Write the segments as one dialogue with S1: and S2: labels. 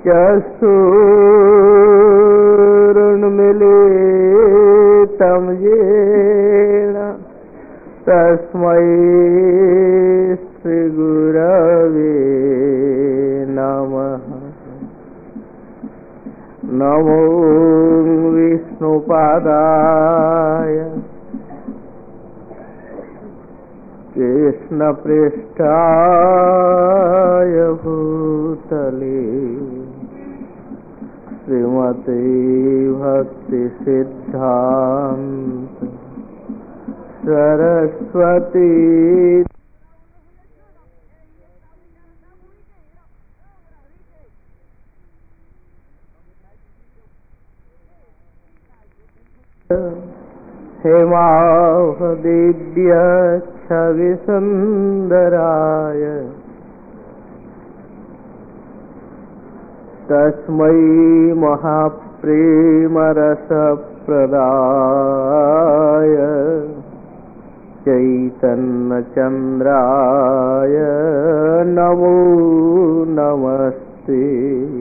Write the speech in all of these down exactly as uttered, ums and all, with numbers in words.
S1: चक्षुरुन्मीलितं येन तस्मै श्रीगुरवे नमः। नमो विष्णुपादाय कृष्णपृष्ठाय भूतले श्रीमते भक्तिसिद्धान्त सरस्वती हेमादिव्य छविसुन्दराय तस्मै महाप्रेमरसप्रदाय चैतन्यचन्द्राय नमो नमस्ते।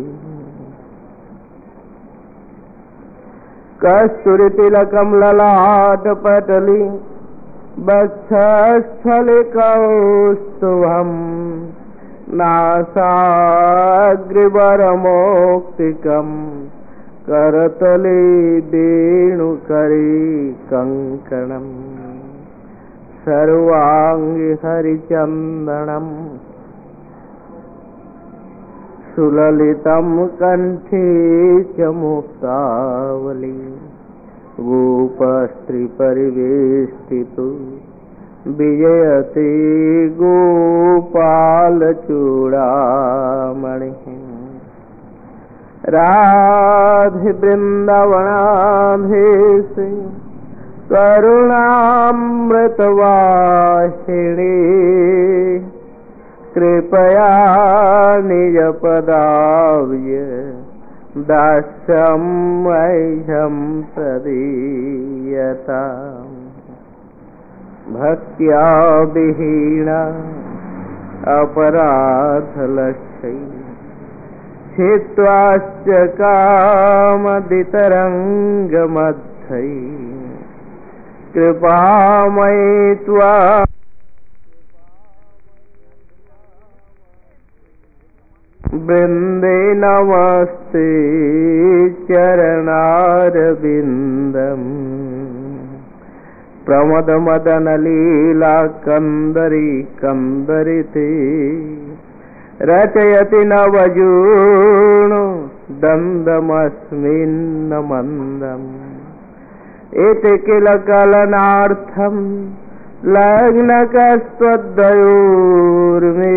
S1: कस्तूरितिलकं ललाटपटली वक्षस्थले कौस्तुभम् नासाग्रवरमौक्तिकम् करतले वेणुकरे कङ्कणम् सर्वाङ्गे हरिचन्दनम् सुललितं कंठे च मुक्तावली गोपस्त्रीपरिवेष्टितो विजयते गोपालचूडामणिः। राधे वृन्दावनाधीशे करुणामृतवाहिनी कृपया निजपदाव्य दास्यं मह्यं प्रदीयताम्। भक्त्या विहीना अपराधलक्ष्यै छित्त्वाश्च कामदितरङ्गमध्ये कृपामयि त्वा वृन्दे नमस्ते चरणारविन्दम्। प्रमदमदनलीला कंदरी कंदरिते रचयति नवजूर्णो दन्दमस्मिन् मन्दम्। इति किल कलनार्थं लग्नकस्त्वद्वयोर्मे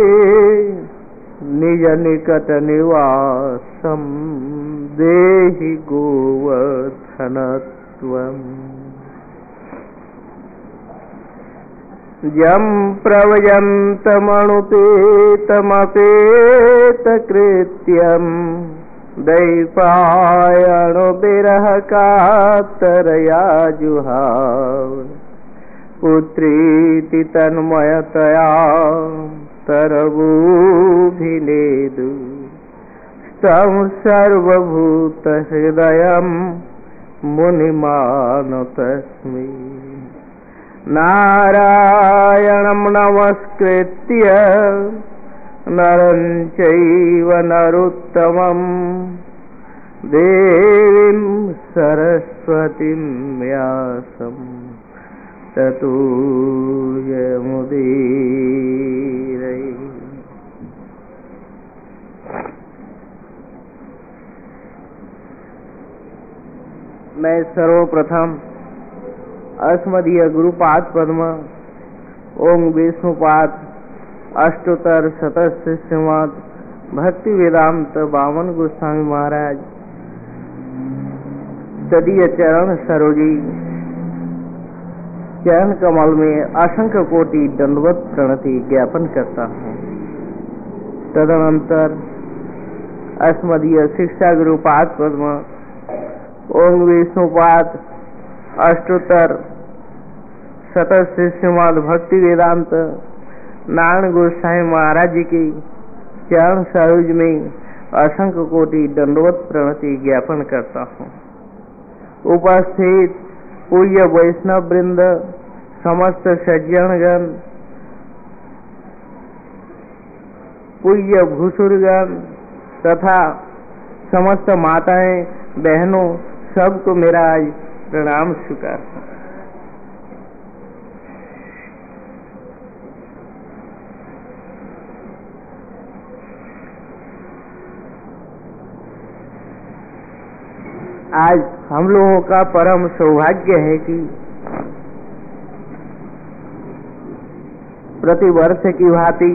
S1: निज निकट निवासं देहि गोवर्धनत्वम्। यं प्रव्यन्तमनुपेतमपेतकृत्यं दैपायनो विरहकातरया जुहाव। पुत्रीति तन्मयतया तरवूभिनेदु तं सर्वभूतहृदयं मुनिमानतस्मै। नारायणं नमस्कृत्य नरं चैव नरोत्तमं देवीं सरस्वतीं व्यासं ततो जयमुदीरये। मैं सर्वप्रथम अस्मदीय गुरुपाद पद्म ओम विष्णुपाद अष्टोत्तर शतस्य श्रीमद् भक्ति वेदांत बामन गोस्वामी महाराज तदीय चरण सरोजी चरण कमल में असंख्य कोटि दंडवत प्रणति ज्ञापन करता हूँ। तदनंतर अस्मदीय शिक्षा गुरुपाद पद्म ओम विष्णुपाद अष्टोत्तर शतस्य श्रीमद् भक्ति वेदांत नारायण गोस्वामी महाराज जी की चरण सरोज में असंख्य कोटि दंडवत प्रणति ज्ञापन करता हूँ। उपस्थित पूज्य वैष्णव वृंद, समस्त सज्जनगण, पूज्य भूसुरगण तथा समस्त माताएं बहनों, सबको मेरा आज प्रणाम स्वीकार है। आज हम लोगों का परम सौभाग्य है कि प्रतिवर्ष की भांति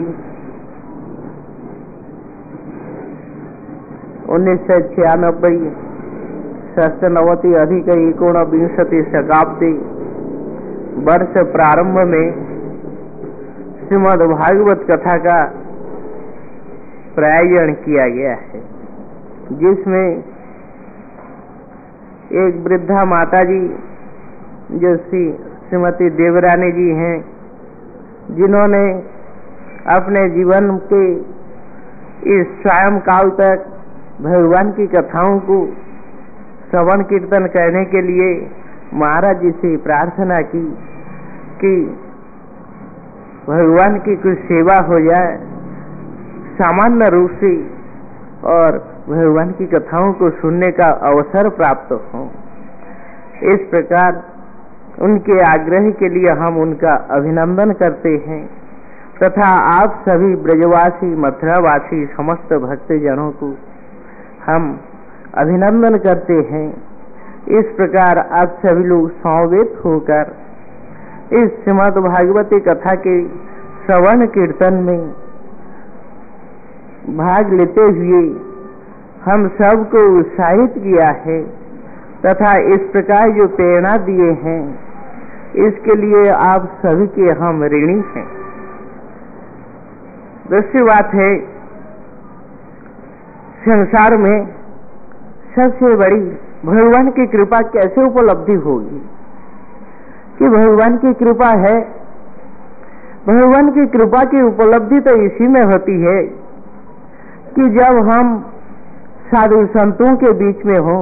S1: उन्नीस सौ छियानबे षष्टनवति अधिक एकोनविंशति शताब्दी वर्ष प्रारंभ में श्रीमद् भागवत कथा का प्रायोजन किया गया है, जिसमें एक वृद्धा माता जी जो श्री श्रीमती देवरानी जी हैं, जिन्होंने अपने जीवन के इस स्वयं काल तक भगवान की कथाओं को श्रवण कीर्तन करने के लिए महाराज जी से प्रार्थना की कि भगवान की कुछ सेवा हो जाए सामान्य रूप से और भगवान की कथाओं को सुनने का अवसर प्राप्त हो। इस प्रकार उनके आग्रह के लिए हम उनका अभिनंदन करते हैं तथा आप सभी ब्रजवासी मथुरावासी समस्त भक्तजनों को हम अभिनंदन करते हैं। इस प्रकार आप सभी लोग समवेत होकर इस श्रीमद् भागवती कथा के श्रवण कीर्तन में भाग लेते हुए हम सबको उत्साहित किया है तथा इस प्रकार जो प्रेरणा दिए हैं, इसके लिए आप सभी के हम ऋणी हैं। दूसरी बात है, संसार में सबसे बड़ी भगवान की कृपा कैसे उपलब्धि होगी कि भगवान की कृपा है। भगवान की कृपा की उपलब्धि तो इसी में होती है कि जब हम साधु संतों के बीच में हो,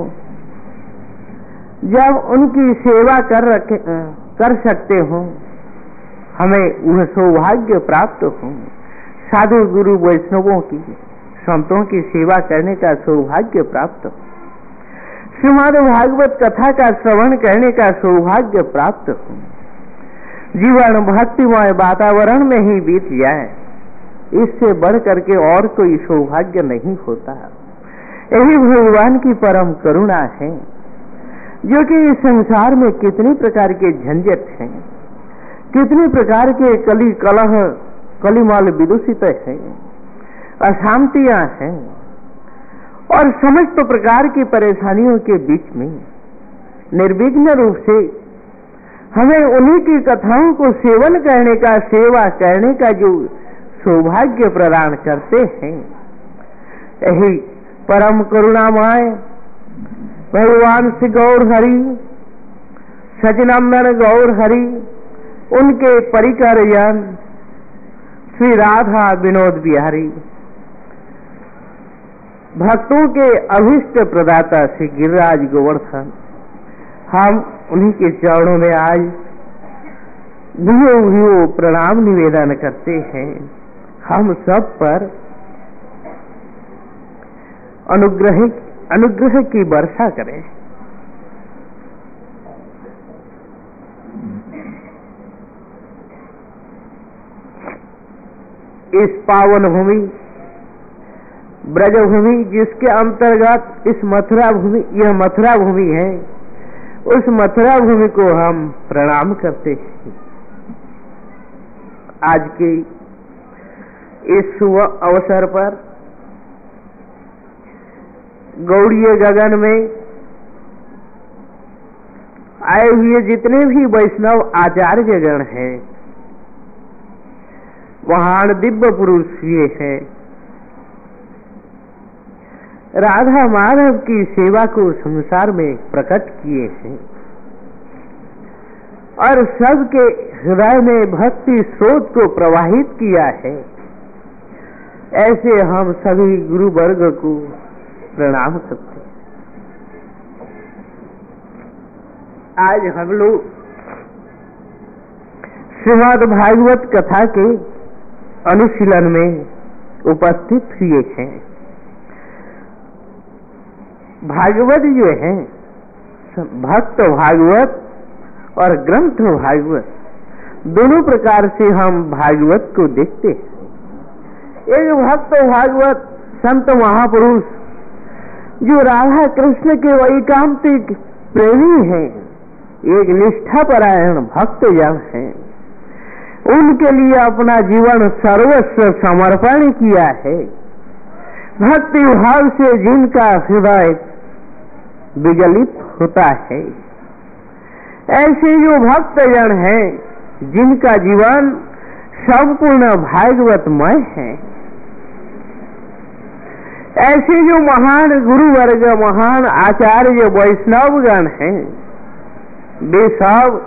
S1: जब उनकी सेवा कर रखे कर सकते हो, हमें वह सौभाग्य प्राप्त हो। साधु गुरु वैष्णवों की, संतों की सेवा करने का सौभाग्य प्राप्त हो, श्रीमद् भागवत कथा का श्रवण करने का सौभाग्य प्राप्त हो, जीवन भक्तिमय वातावरण में ही बीत जाए, इससे बढ़ करके और कोई सौभाग्य नहीं होता। यही भगवान की परम करुणा है, जो कि इस संसार में कितनी प्रकार के झंझट हैं, कितनी प्रकार के कली कलह कलिमाल विदूषित है, अशांतियां हैं और समस्त प्रकार की परेशानियों के बीच में निर्विघ्न रूप से हमें उन्हीं की कथाओं को सेवन करने का, सेवा करने का जो सौभाग्य प्रदान करते हैं, यही परम करुणामय भगवान श्री गौर हरि, सचिनंदन गौर हरि, उनके परिकर जन श्री राधा विनोद बिहारी, भक्तों के अभिष्ट प्रदाता श्री गिरिराज गोवर्धन, हम उन्हीं के चरणों में आज भूयो भूयो प्रणाम निवेदन करते हैं। हम सब पर अनुग्रह अनुग्रह की वर्षा करें। इस पावन भूमि ब्रज भूमि जिसके अंतर्गत इस मथुरा भूमि, यह मथुरा भूमि है, उस मथुरा भूमि को हम प्रणाम करते हैं। आज के इस शुभ अवसर पर गौड़ीय गगन में आए हुए जितने भी वैष्णव आचार्यगण हैं, वहां दिव्य पुरुष हुए हैं, राधा माधव की सेवा को संसार में प्रकट किए हैं और सबके हृदय में भक्ति स्रोत को प्रवाहित किया है। ऐसे हम सभी गुरु वर्ग को प्रणाम करते हैं। आज हम लोग श्रीमद् भागवत कथा के अनुशीलन में उपस्थित हुए हैं। भागवत जो है, भक्त भागवत और ग्रंथ भागवत, दोनों प्रकार से हम भागवत को देखते हैं। एक भक्त भागवत संत महापुरुष जो राधा कृष्ण के वैकांतिक प्रेमी हैं, एक निष्ठापरायण भक्त जन हैं, उनके लिए अपना जीवन सर्वस्व समर्पण किया है। भक्ति भाव से जिनका हृदय विगलित होता है, ऐसे जो भक्त जन हैं जिनका जीवन संपूर्ण भागवतमय है, ऐसे जो महान गुरु वर्ग, महान आचार्य वैष्णवगण हैं, वे सब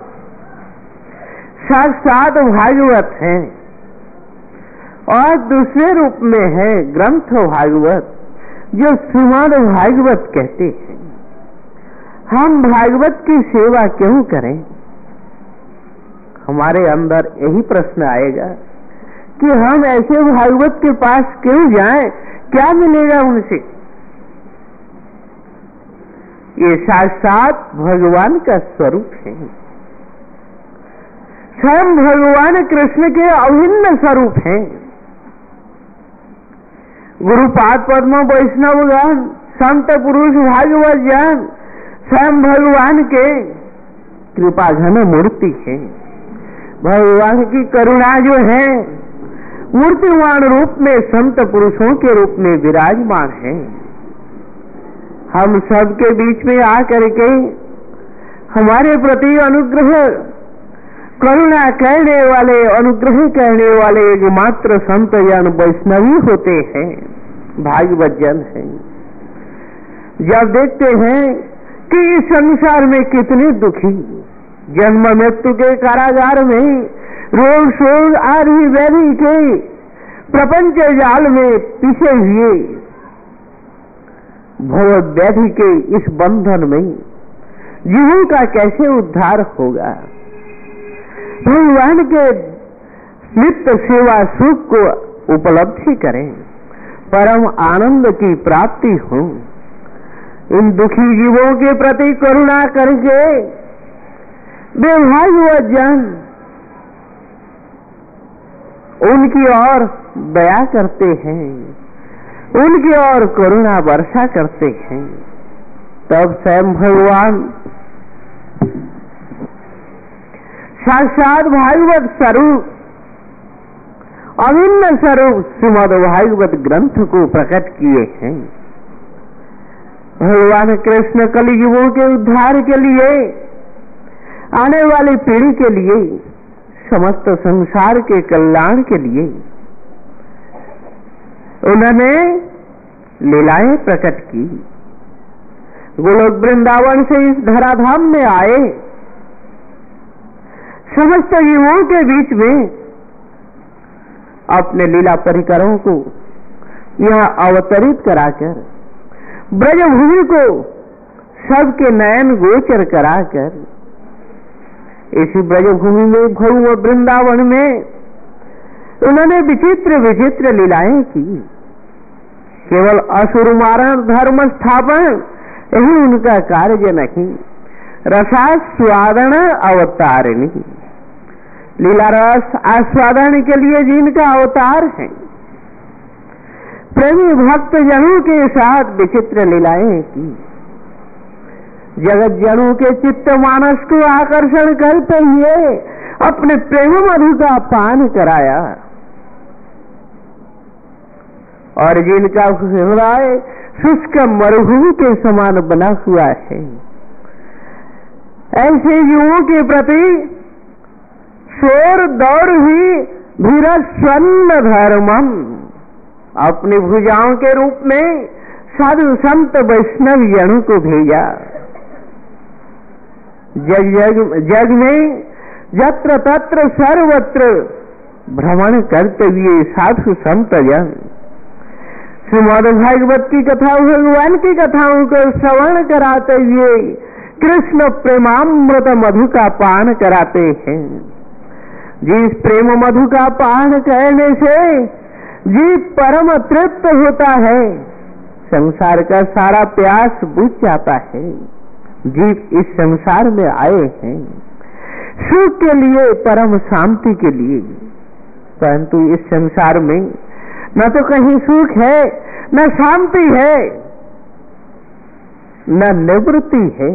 S1: साक्षात भागवत हैं। और दूसरे रूप में है ग्रंथ भागवत, जो श्रीमद् भागवत कहते हैं। हम भागवत की सेवा क्यों करें? हमारे अंदर यही प्रश्न आएगा कि हम ऐसे भागवत के पास क्यों जाएं? क्या मिलेगा उनसे? ये साक्षात भगवान का स्वरूप है, स्वयं भगवान कृष्ण के अभिन्न स्वरूप हैं। गुरुपाद पद्म वैष्णवगण, संत पुरुष भागवत जन स्वयं भगवान के कृपा घन मूर्ति है। भगवान की करुणा जो है मूर्तिमान रूप में संत पुरुषों के रूप में विराजमान है। हम सबके बीच में आकर के हमारे प्रति अनुग्रह करुणा करने वाले, अनुग्रह करने वाले एकमात्र संत जन वैष्णवी होते हैं, भागवत जन हैं। जब देखते हैं कि इस संसार में कितने दुखी जन्म मृत्यु के कारागार में, रोग शोक आदि व्याधि के प्रपंच जाल में पिसे हुए भव व्याधि के इस बंधन में जीवों का कैसे उद्धार होगा? भगवान के नित्य सेवा सुख को उपलब्धि करें, परम आनंद की प्राप्ति हो। इन दुखी जीवों के प्रति करुणा करके वे भागवत जन उनकी ओर दया करते हैं, उनकी ओर करुणा वर्षा करते हैं। तब स्वयं भगवान साक्षात भागवत स्वरूप, अभिन्न स्वरूप श्रीमद् भागवत ग्रंथ को प्रकट किए हैं। भगवान कृष्ण कलियुगों के उद्धार के लिए, आने वाली पीढ़ी के लिए, समस्त संसार के कल्याण के लिए उन्होंने लीलाएं प्रकट की। गोलोक वृंदावन से इस धराधाम में आए, समस्त जीवों के बीच में अपने लीला परिकरों को यह अवतरित कराकर, ब्रजभूमि को सबके नयन गोचर कराकर, इसी ब्रजभूमि में भव्य वृंदावन में उन्होंने विचित्र विचित्र लीलाएं की। केवल असुर मारण, धर्म स्थापन यही उनका कार्य नहीं, रसास्वादन अवतारिणी, लीला रस आस्वादन के लिए जिनका अवतार है, प्रेमी भक्त जनों के साथ विचित्र लीलाएं की। जगत जनों के चित्त मानस को आकर्षण करते हुए अपने प्रेम मधु का पान कराया, और जिनका हृदय शुष्क मरुभूमि के समान बना हुआ है, ऐसे युवों के प्रति शोर दौड़ ही भीरस्वन्न धर्मम, अपनी भुजाओं के रूप में साधु संत वैष्णव जनों को भेजा। जग जग जग में यत्र तत्र सर्वत्र भ्रमण करते हुए साधु संत जन श्रीमद् भागवत की कथा, भगवान की कथाओं को श्रवण कराते हुए कृष्ण प्रेमामृत मधु का पान कराते हैं। जिस प्रेम मधु का पान करने से जीव परम तृप्त होता है, संसार का सारा प्यास बुझ जाता है। जीव इस संसार में आए हैं सुख के लिए, परम शांति के लिए, परंतु इस संसार में न तो कहीं सुख है, न शांति है, न निवृत्ति है।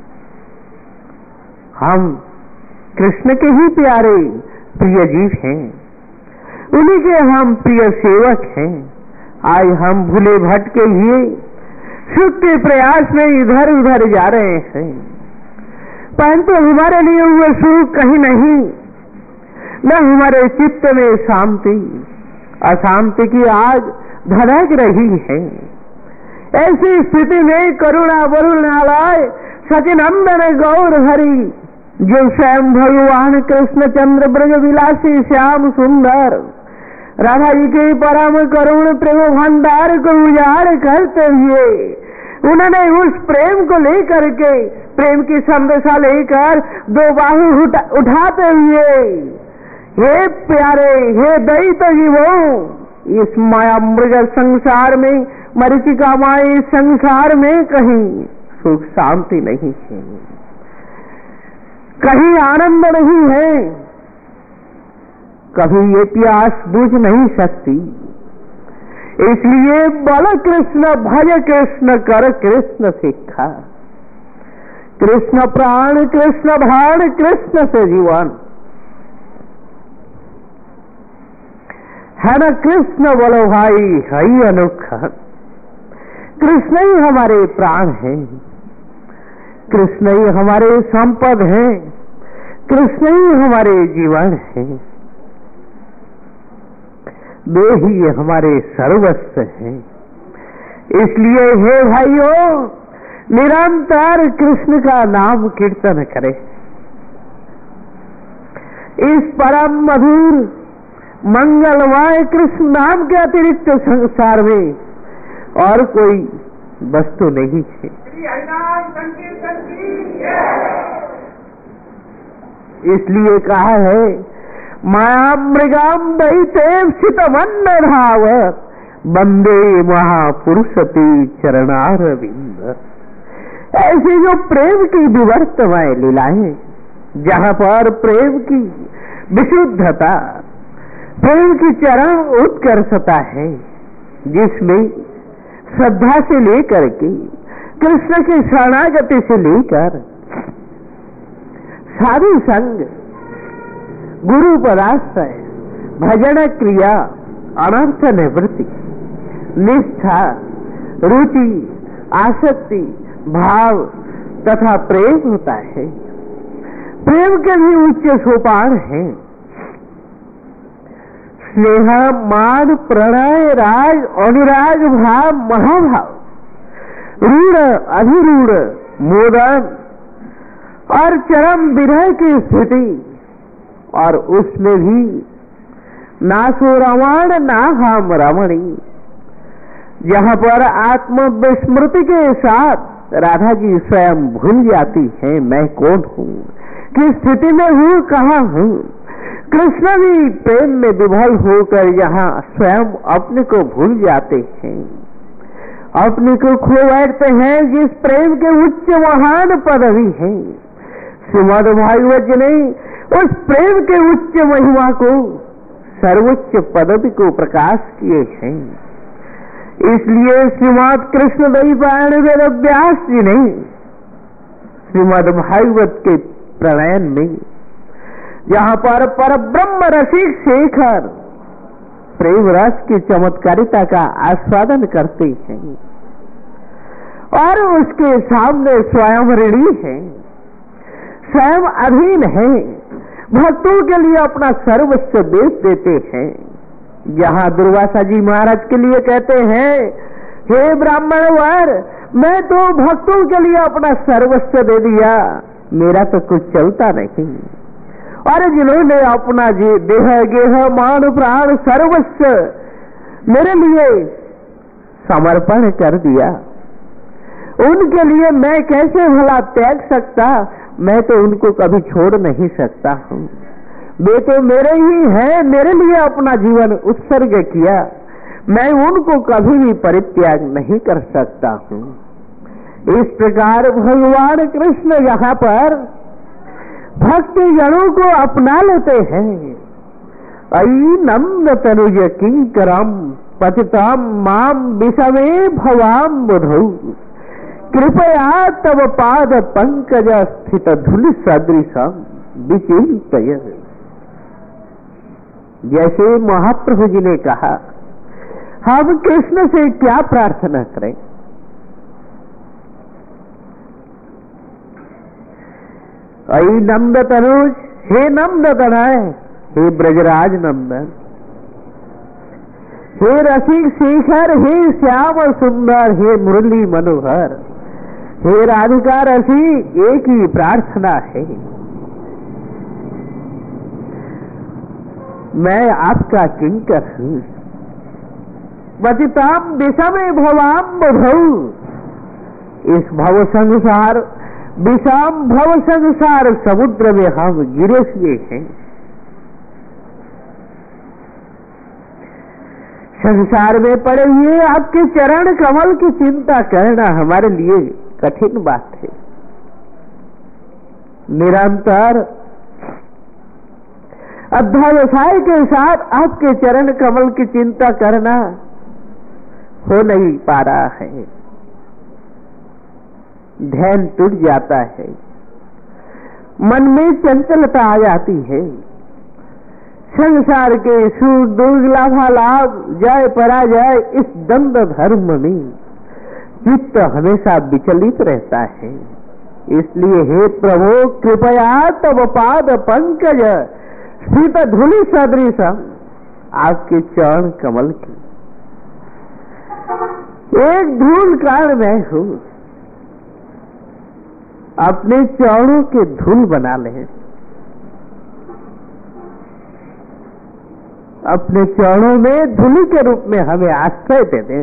S1: हम कृष्ण के ही प्यारे प्रिय जीव हैं, उन्हीं के हम प्रिय सेवक हैं। आज हम भूले भटके हुए सुख के प्रयास में इधर उधर जा रहे हैं, परंतु हमारे लिए हुए सुख कहीं नहीं, न हमारे चित्त में शांति, अशांति की आग धधक रही है। ऐसी स्थिति में करुणा वरुणालय सचिनंदन गौर हरि, जो स्वयं भगवान कृष्ण चंद्र ब्रज विलासी श्याम सुंदर राधा जी के परम करुण प्रेम भंडार को उजाड़ करते हुए, उन्होंने उस प्रेम को लेकर के, प्रेम की संदेशा लेकर दो बाहु उठा, उठाते हुए, हे प्यारे, हे दैत जीवों, इस माया मृग संसार में, मरीचिका माई संसार में कहीं सुख शांति नहीं है, कहीं आनंद नहीं है, कभी ये प्यास बुझ नहीं सकती। इसलिए बल कृष्ण भज कृष्ण कर कृष्ण सिखा, कृष्ण प्राण कृष्ण भाण कृष्ण से जीवन है न। कृष्ण बोलो भाई है अनोखा, कृष्ण ही हमारे प्राण हैं, कृष्ण ही हमारे संपद हैं, कृष्ण ही हमारे जीवन हैं, वे ही हमारे सर्वस्व हैं। इसलिए हे भाइयों, निरंतर कृष्ण का नाम कीर्तन करें। इस परम मधुर मंगलमय कृष्ण नाम के अतिरिक्त संसार में और कोई वस्तु नहीं है। इसलिए कहा है, माया मृगाम दैतेव चितमन्न धावत, बंदे महापुरुष ते चरणारविंद। ऐसी जो प्रेम की विवर्तमय लीलाएं, जहां पर प्रेम की विशुद्धता, प्रेम की चरम उत्कर्षता है, जिसमें श्रद्धा से लेकर के कृष्ण की शरणागति से लेकर साधु संग, गुरु पराश्रय, भजन क्रिया, अनर्थ निवृत्ति, निष्ठा, रुचि, आसक्ति, भाव तथा प्रेम होता है। प्रेम के भी उच्च सोपान है। स्नेह, मान, प्रणय, राग, अनुराग, भाव, महाभाव, रूढ़, अधिरूढ़, मोदन और चरम विरह की स्थिति, और उसमें भी ना सो रावण ना हम रमणी, जहां पर आत्म विस्मृति के साथ राधा जी स्वयं भूल जाती है, मैं कौन हूँ, किस स्थिति में हूँ, कहाँ हूँ। कृष्ण भी प्रेम में विभल होकर यहाँ स्वयं अपने को भूल जाते हैं, अपने को खो बैठते हैं, जिस प्रेम के उच्च महान पदवी है। श्रीमद् भागवत जी ने उस प्रेम के उच्च महिमा को, सर्वोच्च पदवी को प्रकाश किए हैं। इसलिए श्रीमद् कृष्ण द्वैपायन वेद व्यास जी ने श्रीमद् भागवत के प्रणयन में, जहां पर पर ब्रह्म रसिक शेखर प्रेम रस की चमत्कारिता का आस्वादन करते हैं और उसके सामने स्वयं ऋणी है, स्वयं अधीन है, भक्तों के लिए अपना सर्वस्व बेच देते हैं। जहां दुर्वासा जी महाराज के लिए कहते हैं, हे ब्राह्मण वर, मैं तो भक्तों के लिए अपना सर्वस्व दे दिया, मेरा तो कुछ चलता नहीं। और जिन्होंने अपना देह गेह मान प्राण सर्वस्व मेरे लिए समर्पण कर दिया। उनके लिए मैं कैसे भला त्याग सकता? मैं तो उनको कभी छोड़ नहीं सकता हूँ। वे तो मेरे ही हैं, मेरे लिए अपना जीवन उत्सर्ग किया। मैं उनको कभी भी परित्याग नहीं कर सकता हूँ। इस प्रकार भगवान कृष्ण यहाँ पर भक्त जनों को अपना लेते हैं। अयि नंद तनुज किंकरम पतिताम माम विषमे भवाम बुधौ कृपया तव पाद पंकज स्थित धूलि सदृशम विचिंतय। जैसे महाप्रभु जी ने कहा, हम कृष्ण से क्या प्रार्थना करें? अयि नंद तनुज, हे नंद तनय, हे ब्रजराज नंदन, हे रसिक शेखर, हे श्याम सुंदर, हे मुरली मनोहर, हे राधिका रसी, एक ही प्रार्थना है, मैं आपका किंकर हूं। पतिताम विषमे भवाम बुधौ, इस भव संसार विषाम भव संसार समुद्र में हम गिरे हुए हैं। संसार में पड़े हुए आपके चरण कमल की चिंता करना हमारे लिए कठिन बात है। निरंतर अध्यावसाय के साथ आपके चरण कमल की चिंता करना हो नहीं पा रहा है। ध्यान टूट जाता है, मन में चंचलता आ जाती है। संसार के सुख दुख लाभालाभ जय पराजय इस द्वंद्व धर्म में चित्त हमेशा विचलित रहता है। इसलिए हे प्रभु, कृपया तव पाद पंकज स्थित धूलि सदृशम, आपके चरण कमल की एक धूल कारण मैं हूं, अपने चरणों के धूल बना ले। अपने चरणों में धूलि के रूप में हमें आश्रय दे दे,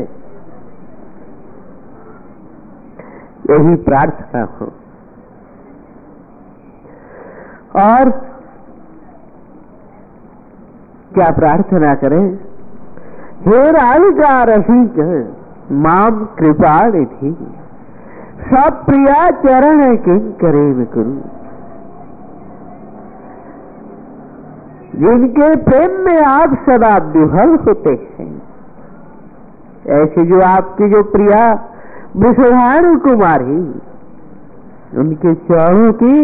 S1: यही प्रार्थना हो। और क्या प्रार्थना करें? हे राधिका रसिक माम कृपा निधि, सब प्रिया चरण किंकरे गुरु, जिनके प्रेम में आप सदा विह्वल होते हैं। ऐसे जो आपकी जो प्रिया विषधानु कुमारी, उनके चरणों की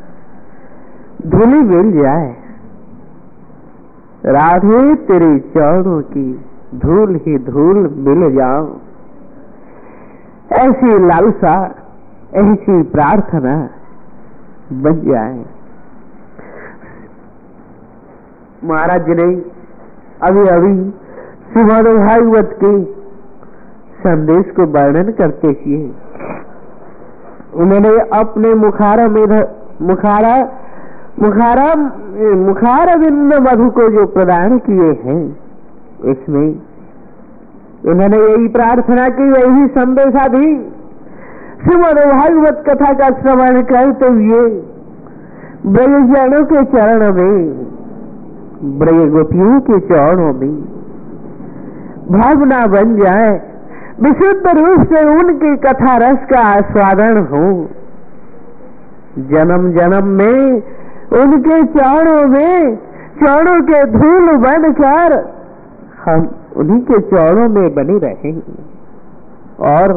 S1: धूलि मिल जाए। राधे तेरे चरणों की धूल ही धूल मिल जाओ, ऐसी लालसा ऐसी प्रार्थना बन जाए। महाराज जी ने अभी अभी श्रीमद् भागवत के संदेश को वर्णन करते हुए उन्होंने अपने मुखारा में मुखारा मुखारा मुखार बिंद मधु को जो प्रदान किए हैं, इसमें उन्होंने यही प्रार्थना की, यही संदेशा दी। श्रीमद् भागवत कथा का श्रवण करते हुए ब्रजजनों के चरण में, ब्रज गोपियों के चरणों में भावना बन जाए, विशुद्ध रूप से उनकी कथा रस का आस्वादन हो। जन्म जन्म में उनके चरणों में चरणों के धूल बनकर हम उन्हीं के चरणों में बने रहेंगे। और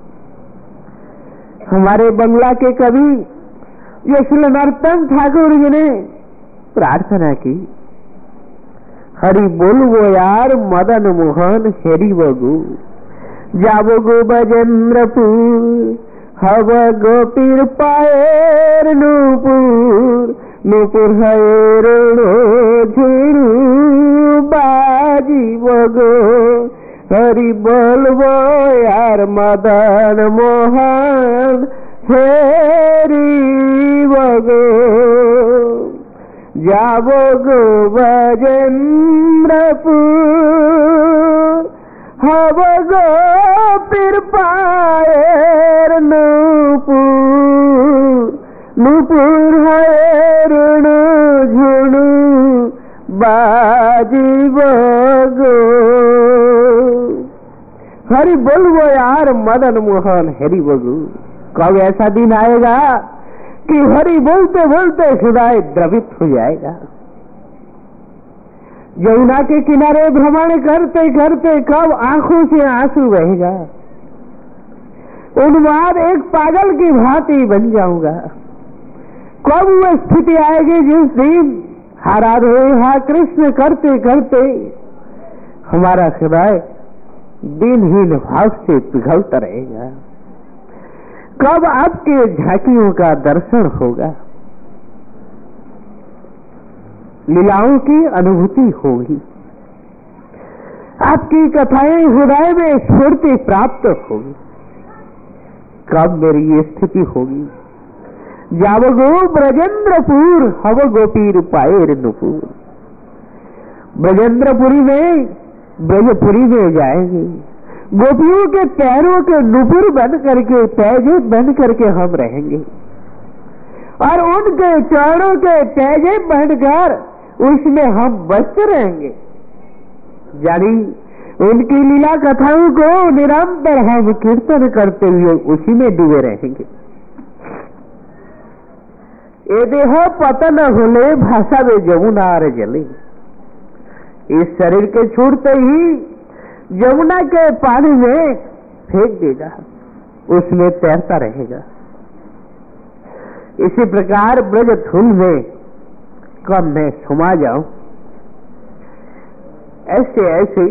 S1: हमारे बंगला के कवि यशल नर्तन ठाकुर जी ने प्रार्थना की, हरि बोलवो यार मदन मोहन हेरी बगु, जाबो गो बजेंद्रपुर, हव गोपीर पाएर नूपुर, नूपुर हरो झुरू बाजी बगो, हरि बोलवो यार मदन मोहन हेरी बगो, जाबो गो बजेंद्रपुर, हव गोपीर पाएर नूपुर नूपुर हरण झुणु बाजी बगो। हरि बोलवो यार मदन मोहन हरि बगु। कब ऐसा दिन आएगा कि हरि बोलते बोलते हृदय द्रवित हो जाएगा। यमुना के किनारे भ्रमण करते करते कब आंखों से आंसू बहेगा। उन्माद एक पागल की भांति बन जाऊंगा। कब वह स्थिति आएगी जिस दिन हा राधे हा कृष्ण करते करते हमारा हृदय दिनहीन भाव से पिघलता रहेगा। कब आपके झांकियों का दर्शन होगा, लीलाओं की अनुभूति होगी, आपकी कथाएं हृदय में स्फूर्ति प्राप्त होगी। कब मेरी ये स्थिति होगी, जावगो ब्रजेंद्रपुर हव गोपीर पाएर नुपुर। ब्रजेंद्रपुरी में ब्रजपुरी में जाएंगे, गोपियों के पैरों के नुपुर बन करके पैजे बन करके हम रहेंगे और उनके चरणों के पैजे बनकर उसमें हम बसते रहेंगे। यानी उनकी लीला कथाओं को निरंतर हम कीर्तन करते हुए उसी में डूबे रहेंगे। ए देह पतन होले भाषा में जमुनार जले। इस शरीर के छूटते ही यमुना के पानी में फेंक देगा, उसमें तैरता रहेगा। इसी प्रकार ब्रज धुन में कब मैं समा जाऊं, ऐसे ऐसे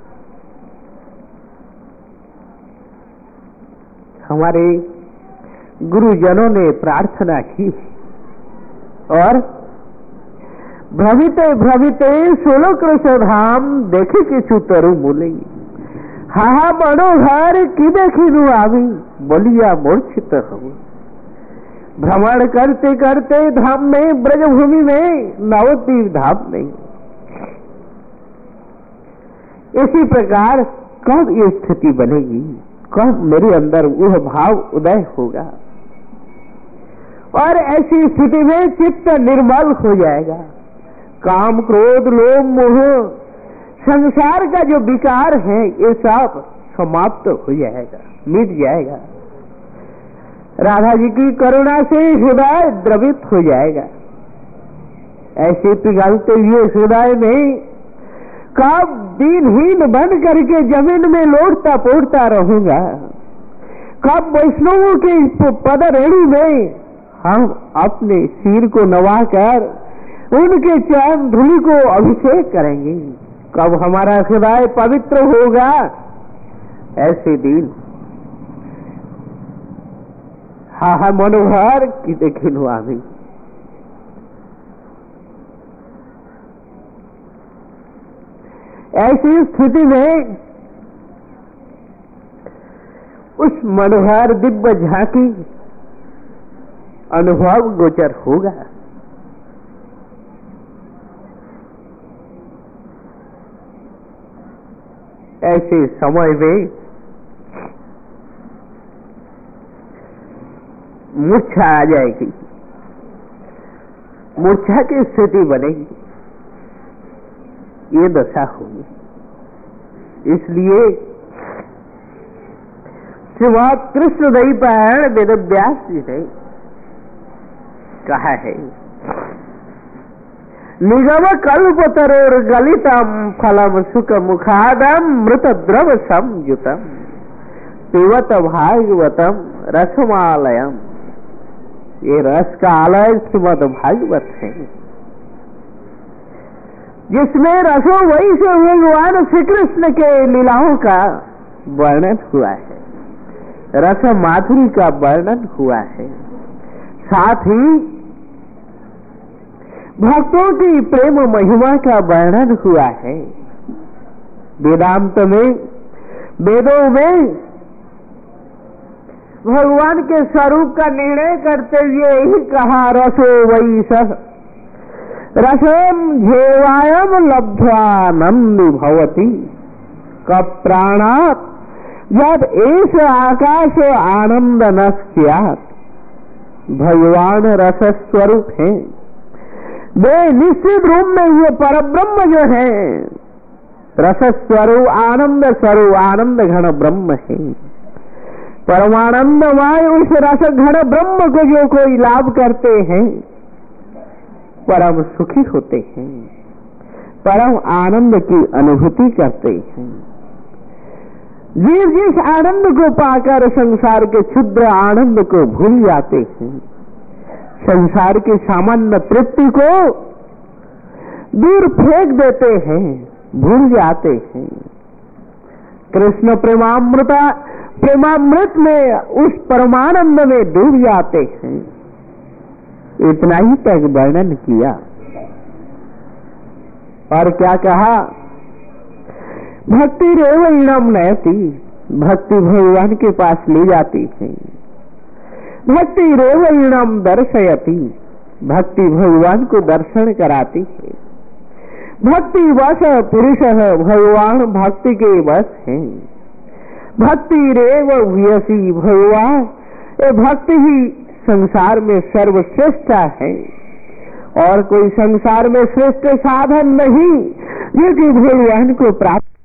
S1: हमारे गुरुजनों ने प्रार्थना की और भ्रमिते भ्रमिते सोलो कृष्ण धाम देखे किछु तरु मूली। हाहा मनोहर कि देखिनु आवी बोलिया मूर्छित हूँ। भ्रमण करते करते धाम में ब्रजभूमि में नवद्वीप धाम में। इसी प्रकार कब ये स्थिति बनेगी, कब मेरे अंदर वह भाव उदय होगा और ऐसी स्थिति में चित्त निर्मल हो जाएगा। काम क्रोध लोभ मोह संसार का जो विकार है ये सब समाप्त हो जाएगा, मिट जाएगा। राधा जी की करुणा से हृदय द्रवित हो जाएगा। ऐसे पिघलते हुए हृदय में कब दिनहीन बन करके जमीन में लौटता पोड़ता रहूंगा। कब वैष्णवों के पद रेणु में हम अपने सिर को नवाकर उनके चरण धूलि को अभिषेक करेंगे। कब हमारा हृदय पवित्र होगा, ऐसे दिन हा हा मनोहर कि देखिनु आवी। ऐसी स्थिति में उस मनोहर दिव्य झांकी अनुभव गोचर होगा। ऐसे समय में मूर्छा आ जाएगी, मूर्छा की स्थिति बनेगी, ये दशा होगी। इसलिए श्रीमद् कृष्ण द्वैपायन वेद व्यास जी ने कहा है, निगम कल्पतरोर गलितम फलम सुख मुखादम मृत द्रव संयुतम पिबत भागवतम रसमालयम। ये रस का आलय श्रीमद् भागवत है, जिसमें रसो वही से भगवान श्री कृष्ण के लीलाओं का वर्णन हुआ है, रस माधुरी का वर्णन हुआ है। साथ ही भक्तों की प्रेम महिमा का वर्णन हुआ है। वेदांत में वेदों में भगवान के स्वरूप का निर्णय करते हुए ही कहा, रसो वही सह रसम झेवायम लब्ध्वा नंदु भवती कप्राणात् यद एष आकाश आनंद न स्यात्। भगवान रस स्वरूप है, वे निश्चित रूप में ये परब्रह्म जो है रस स्वरूप आनंद स्वरूप आनंद घन ब्रह्म है। परमानंदमय उस रस घन ब्रह्म को जो कोई लाभ करते हैं परम सुखी होते हैं, परम आनंद की अनुभूति करते हैं। जीव जिस आनंद को पाकर संसार के क्षुद्र आनंद को भूल जाते हैं, संसार की सामान्य तृप्ति को दूर फेंक देते हैं, भूल जाते हैं। कृष्ण प्रेमामृता प्रेमामृत में उस परमानंद में डूब जाते हैं। इतना ही तक वर्णन किया और क्या कहा? भक्ति रेव इणम नयति, भक्ति भगवान के पास ले जाती है। भक्ति रेव इणम दर्शयति, भक्ति भगवान को दर्शन कराती है। भक्ति वश पुरुष है, भगवान भक्ति के वश है। भक्ति रेव व्यसी भगवान, ये भक्ति ही संसार में सर्वश्रेष्ठ है और कोई संसार में श्रेष्ठ साधन नहीं जो कि भगवान को प्राप्त